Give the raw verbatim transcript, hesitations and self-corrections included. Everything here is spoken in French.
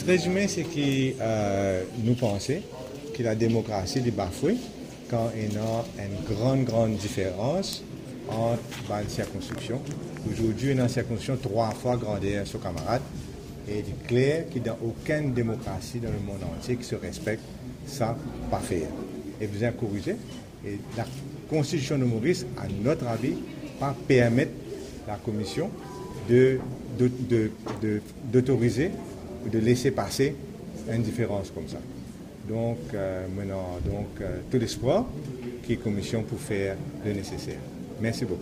résumé, c'est que euh, nous pensons que la démocratie est bafouée quand il y a une grande, grande différence entre les circonscriptions. Aujourd'hui, dans la circonscription, trois fois grandeur sur camarade. Et il est clair qu'il n'y a aucune démocratie dans le monde entier qui se respecte, ça, pas faire. Et vous avez corrigé. Et la Constitution de Maurice, à notre avis, pas permettre la Commission de, de, de, de, d'autoriser ou de laisser passer une différence comme ça. Donc, euh, maintenant, donc, euh, tout l'espoir que la Commission peut faire le nécessaire. Merci beaucoup.